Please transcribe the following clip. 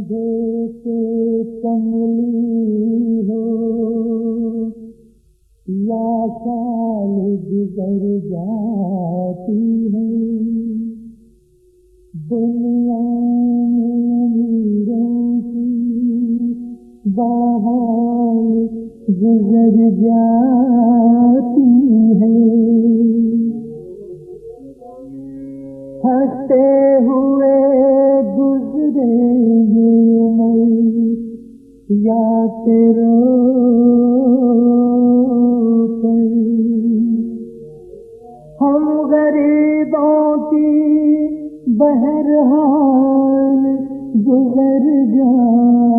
कंधे पे कमली हो या साल गुजर जाती है। दुनिया में अमीरों की बहार गुजर जाती है। हंसते हुए गुजरे ये उम्र या रो कर। हम गरीबों की बहरहाल गुजर जा